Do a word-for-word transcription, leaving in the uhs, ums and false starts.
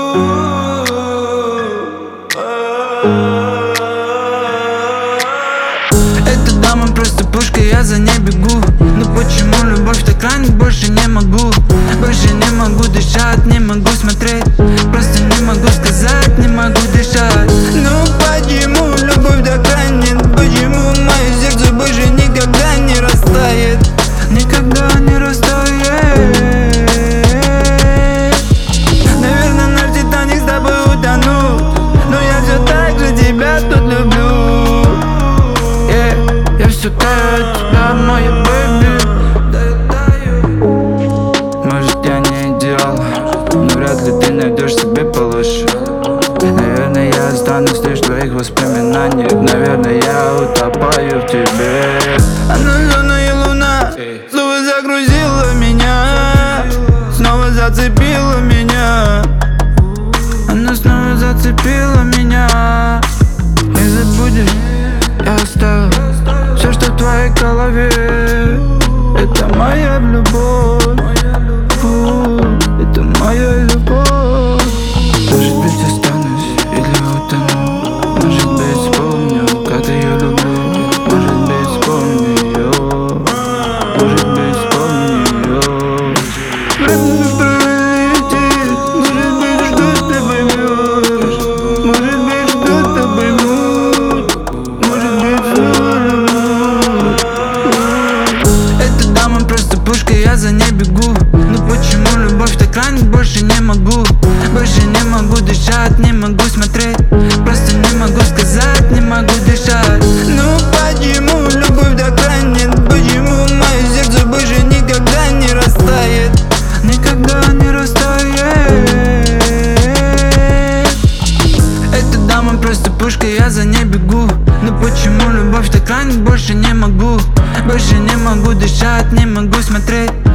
Эта дама просто пушка, я за ней бегу. Но почему любовь так ранит, больше не могу. Больше не могу дышать, не могу смотреть. Просто не могу сказать, не могу дышать. Ну почему любовь так ранит? Почему мое сердце больше никогда не растает? Никогда не растает. Наверное, наш Титаник с тобой утонул, но я все так же тебя тут люблю. Yeah, я все таю от тебя, моя бэби. Может, я не идеал, но вряд ли ты найдешь себе получше. Наверное, я останусь лишь в твоих воспоминаниях. Наверное, я утопаю в тебе. Она зеленая луна снова загрузила меня, снова зацепила меня. Она снова зацепила меня. Не забудешь, я оставил все, что в твоей голове. Это моя любовь. Фу, это моя любовь. Может быть, останусь или утону. Может быть, вспомню, как я ее люблю. Может быть, вспомню ее. Может быть, вспомню ее. Время пролетит. Может быть, что-то поймешь. Может быть, что-то поймут. Может быть, снова. Эта дама просто пушка, я за ней бегу. Но почему любовь так ранит, больше не могу. Больше не могу дышать, не могу смотреть. Просто не могу сказать, не могу дышать. Ну почему любовь так ранит? Почему мое сердце больше никогда не растает? Никогда не растает. Эта дама просто пушка, я за ней бегу. Но почему любовь так ранит, больше не могу. Больше не могу дышать, не могу смотреть.